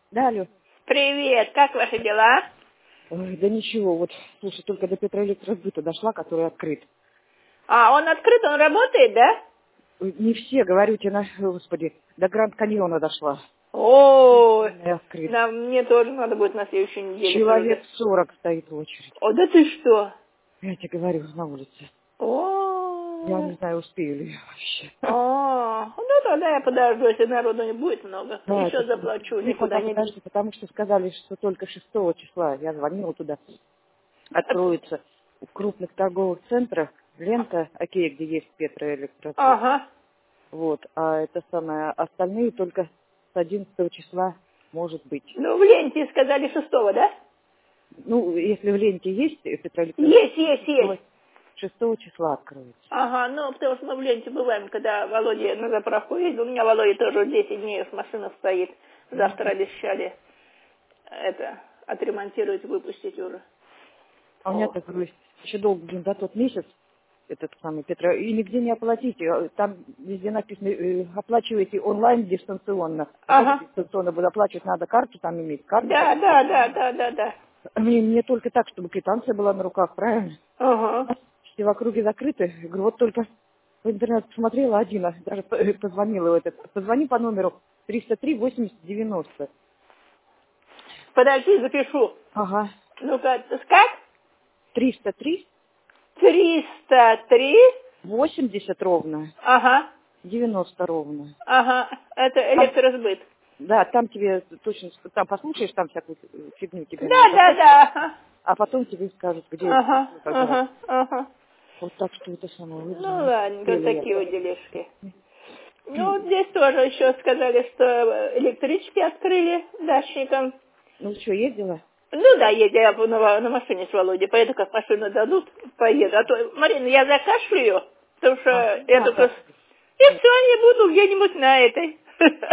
Да, алло. Привет, как ваши дела? Ой, да ничего, вот, слушай, только до Петроэлектросбыта дошла, который открыт. А, он открыт, он работает, да? Ой, не все, говорю тебе, господи, до Гранд Каньона дошла. Ой, И открыт. мне тоже надо будет на следующей неделе. Человек 40 стоит в очередь. О, да ты что? Я тебе говорю, на улице. Я О, не знаю, успею ли я вообще. ну тогда я подожду, если народу не будет много. Да, Еще это заплачу, ты пока никуда не... подожди, потому что сказали, что только 6 числа, я звонила туда, откроются в крупных торговых центрах лента, окей, где есть Петроэлектросбыт. Ага. Вот, а это самое, остальные только с 11 числа может быть. Ну, в ленте сказали 6-го, да? Ну, если в ленте есть Петроэлектросбыт, Есть. 6 числа откроется. Ага, ну, потому что мы в ленте бываем, когда Володя на заправку едет. У меня Володя тоже 10 дней с машины стоит. Завтра обещали это отремонтировать, выпустить уже. А у меня О. так говорю, еще долго, за тот месяц, этот самый Петро, и нигде не оплатите. Там везде написано, оплачивайте онлайн дистанционно. А как Ага. дистанционно буду оплачивать? Надо карту там иметь. Карту. Да. Мне только так, чтобы квитанция была на руках, правильно? Ага. Все в округе закрыты. Я говорю, вот только в интернет посмотрела один, даже позвонила в этот. Позвони по номеру 303-80-90. Подожди, запишу. Ага. Ну-ка, как? 303 303. 80 ровно. Ага. 90 ровно. Ага. Это Там, электросбыт. да, там тебе точно, там послушаешь, там всякую фигню тебе заплатят, Да. а потом тебе скажут, где это, когда. Ага. Вот так что это самое, вот Ну, не ладненько, вот успела я. такие вот делишки. Ну, вот здесь тоже еще сказали, что электрички открыли дачникам. Ну что, ездила? Ну да, еду я на машине с Володей. Поеду, как машину дадут, поеду. А то, Марина, я закашляю, потому что я только... Да. И все, не буду где-нибудь на этой.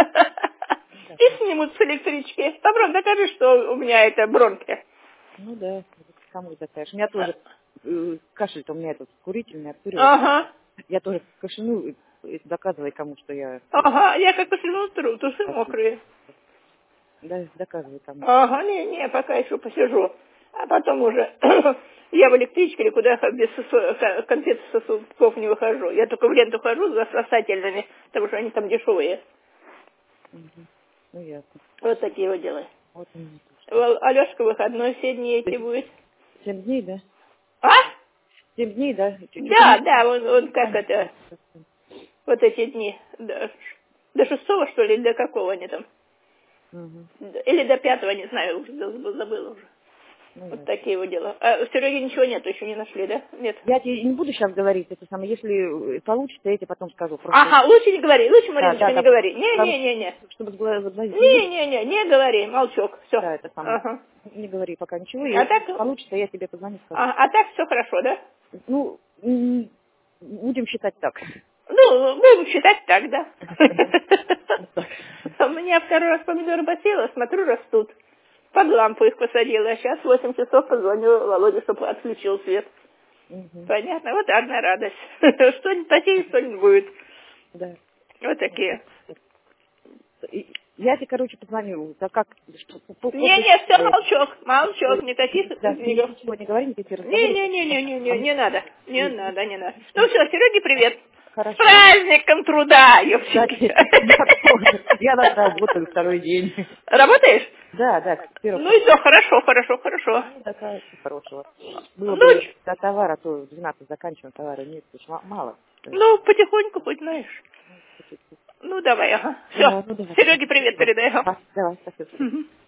Да. И снимут с электрички. Попробуй, докажи, что у меня это бронхи. Ну да, кому закажешь. У меня тоже кашель-то у меня этот курительный, обтуривает. Ага. Я тоже кашляну, доказывай кому, что я Ага, я как посижу, трусы кашляю. мокрые. Да, доказывай кому. Ага, не, пока еще посижу. А потом уже я в электричке или куда без конфет сосудков не выхожу. Я только в ленту хожу за спасательными, потому что они там дешевые. Угу. Ну ясно. Вот такие вот дела. Вот у меня тоже. Алешка выходной все дни эти будет. 7 дней, да? А? 7 дней, да? Чуть не... Да, он как это, вот эти дни. До 6-го, что ли, или до какого они там? Угу. Или до 5-го, не знаю, уже забыла уже. Ну, Вот ясно. такие вот дела. А в Сереге ничего нету, еще не нашли, да? Нет. Я тебе не буду сейчас говорить это самое. Если получится, я тебе потом скажу. Просто... Ага, лучше не говори, лучше, Мариночка, Да, не говори. потому что, Не-не-не-не. чтобы сглазить не буду. Не говори, молчок, все. Да, это самое. Ага. Не говори пока ничего. А Если так, получится, я тебе позвоню, скажу. а так все хорошо, да? Ну, будем считать так. Ну, будем считать так, да. Вот так. У меня второй раз помидоры посеяла, смотрю, растут. Под лампу их посадила, а сейчас 8 часов позвоню Володе, чтобы отключил свет. Мгм. Понятно, вот одна радость. Что-нибудь посеять, что-нибудь будет. Да. Вот такие. И я тебе, короче, позвоню. Так как, что, после... Не, все, молчок, никаких Да, сдвигов. ничего не говори, никаких разговоров. Не, не надо. Ну И- все, Сереге привет. С Хорошо. праздником труда, ёпсики. Кстати, я тоже. Я даже работаю второй день. Работаешь? Да, Ну и все, хорошо. Ну, такая хорошего. Было Ну, бы до товара, а то в 12 заканчиваем, товара нет, то есть мало. ну, потихоньку хоть знаешь. Ну, давай, ага. Все, Да, ну давай, пока. Сереге привет передай, ага. Давай, спасибо. Мгм.